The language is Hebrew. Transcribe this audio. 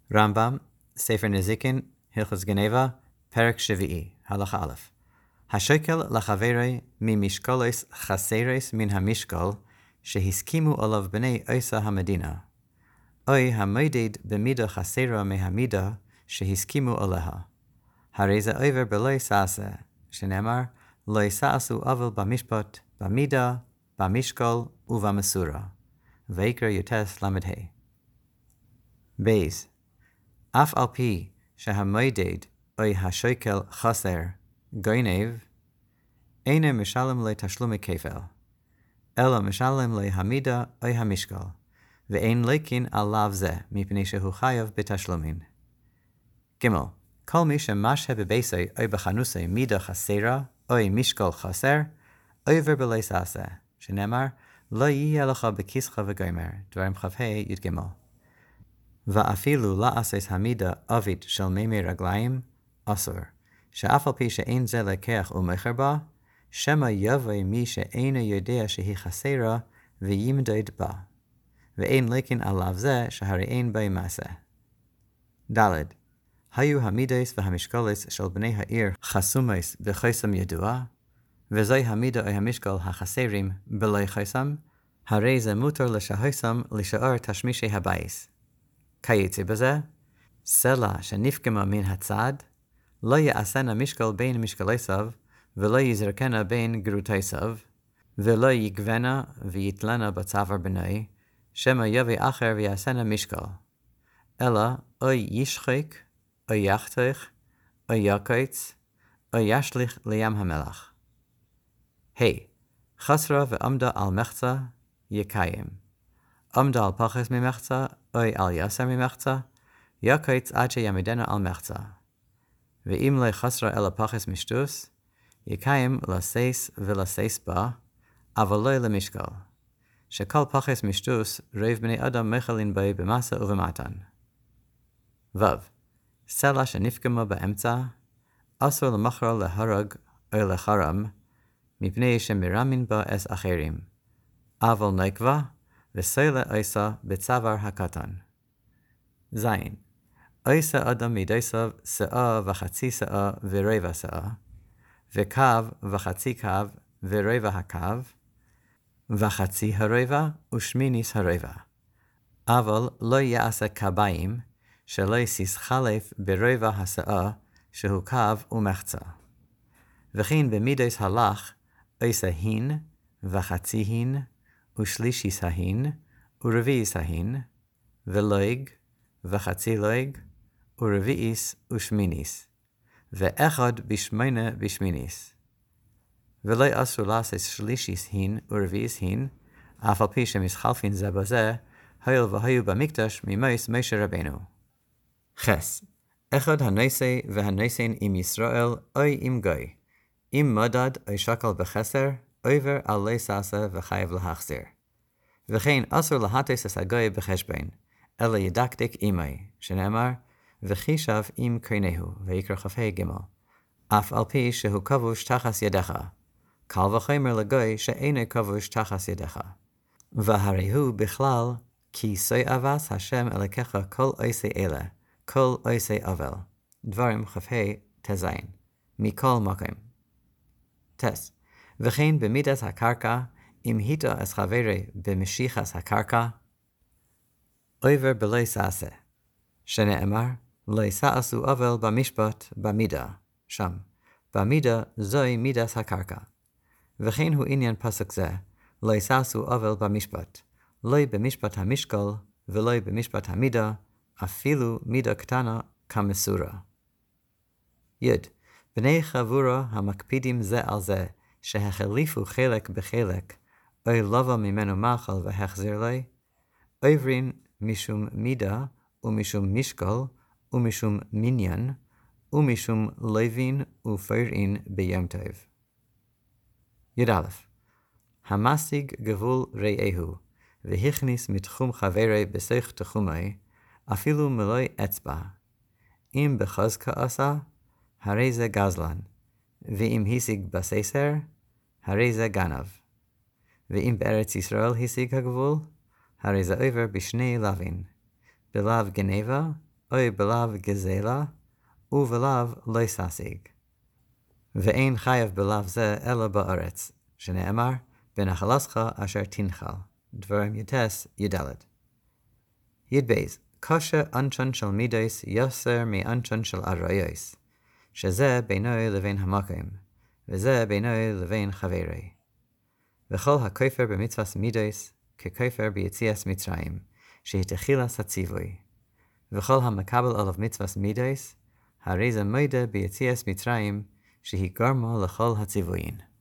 רמב"ם, ספר נזיקין, הלכות גנבה, פרק שביעי, הלכה א'. השקל לחברי ממשקולס חסרס מן המשקל, שהסכימו עליו בני עשה המדינה. אוי המודד במידה חסרה מהמידה שהסכימו עליה. הרי זה עבר בלא יסעשה, שנאמר, לא יסעסו אבל במשפט, במידה, במשקל ובמסורה. ויקרא י"ט למ"ה. בייז, אף על פי שהמודד אוי השקל חסר גונב, אינו משלם לתשלומי כפל, אלא משלם להמידה אוי המשקל, ואין לקין עליו זה, מפני שהוא חייב בתשלומין. ג' כל מי שמשהה בביסי אוי בחנוסי מידה חסרה אוי משקל חסר, עובר בלא יסעשה, שנאמר, לא יהיה לך בכיסך וגומר, דברים כ"ה י"ג. ואפילו לעשות המידה עבית של מימי רגליים, אסור, שאף על פי שאין זה לקח ומכר בה, שמא יבוא מי שאינו יודע שהיא חסרה וימדד בה, ואין לקין עליו זה שהרי אין בה מעשה. ד' היו המידס והמשקלס של בני העיר חסומס בחסם ידוע, וזוהי המידה או המשקל החסרים בלא חסם, הרי זה מותר לשהסם לשאר תשמישי הבייס. כיוצא בזה, סלע שנפגמה מן הצד, לא יעשנה משקל בין משקלסיו, ולא יזרקנה בין גרותיסיו, ולא יגבנה ויתלנה בצוואר בני, שמא יבוא אחר ויעשנה משקל. אלא אוי ישחק, אוי יחתך, אוי יקץ, אוי ישליך לים המלח. חסרה ועמדה על מחצה, יקיים. עמדה על פחס ממחצה, אוי על יסר ממחצה, יקץ עד שיעמידנה על מחצה. ואם לא חסרה אלא פחס משטוס, יקיים לסייס ולסייס בה, אבל לא למשקל. שכל פחס משטוס רב בני אדם מחלין בי במסה ובמתן. ו. סלע שנפגמה באמצע, אסור למכרה להרג או לחרם, מפני שמרמין בה אס אחרים, אבל נקבה וסלע עשה בצוואר הקטן. ז. עשה אדם מידייסו שאה וחצי שאה ורבע שאה, וקו וחצי קו ורבע הקו, וחצי הרבע ושמיניס הרבע. אבל לא יעשה קביים, שלא יסיס חלף ברבע השאה, שהוא קו ומחצה. וכן במידס הלך, עשה הין, וחצי הין, ושלישיס ההין, ורביעיס ההין, ולויג, וחצי לויג, ורביעיס ושמיניס, ואחד בשמונה בשמיניס. ולא אסור לעשות שלישיס הין ורביעיס הין, אף על פי שמסחלפין זה בזה, הואיל והיו במקדש ממויס משה רבנו. חס, אחד הנושא והנושאין עם ישראל אוי עם גוי, אם מדד אוי שקל בחסר, עובר על לא סעשה וחייב להחזיר. וכן אסור להטוס את הגוי בחשבון, אלא ידקדק עמי, שנאמר, וחישב עם קרנהו, ויקרא כ"ה ג', אף על פי שהוא כבוש תחת ידך, קל וחומר לגוי שאינו כבוש תחת ידך. והרי הוא בכלל, כי שא אהבת השם אלוקיך כל עושי אלה, כל עושי אבל. דברים כ"ה ט"ז, מכל מקום. טס, וכן במידת הקרקע, אם היטה את חברי במשיכת הקרקע, עובר בלא סעשה, שנאמר, לא יסעסו אבל במשפט במידה, שם, במידה זוהי מידת הקרקע. וכן הוא עניין פסוק זה, לא יסעסו אבל במשפט, לא במשפט המשקל ולא במשפט המידה, אפילו מידה קטנה כמסורה. י. בני חבורה המקפידים זה על זה, שהחליפו חלק בחלק, או לבא ממנו מאכל והחזיר לי, עוברין משום מידה, ומשום משקל, ומשום מניין, ומשום לוין ופרעין ביום טוב. י"א המשיג גבול רעהו, והכניס מתחום חברי בסך תחומי, אפילו מלוא אצבע. אם בחזקה עשה, הרי זה גזלן, ואם השיג בססר, הרי זה גנב. ואם בארץ ישראל השיג הגבול, הרי זה עובר בשני לווין, בלאו גנבה אוי בלאו גזלה, ובלאו לא יססיג. ואין חייב בלאו זה אלא בארץ, שנאמר, בנחלתך אשר תנחל. דברים יטס ידלת. ידבייז, קשה אנשון של מידויס יוסר מאנשון של ארעיוס, שזה בינוי לבין המקום, וזה בינוי לבין חברי. וכל הכופר במצוות מידויס, ככופר ביציאת מצרים, שהיא תחילת הציווי. וכל המקבל עליו מצוות מידויס, הרי זה מוידה ביציאת מצרים, שהיא גרמה לכל הציוויים.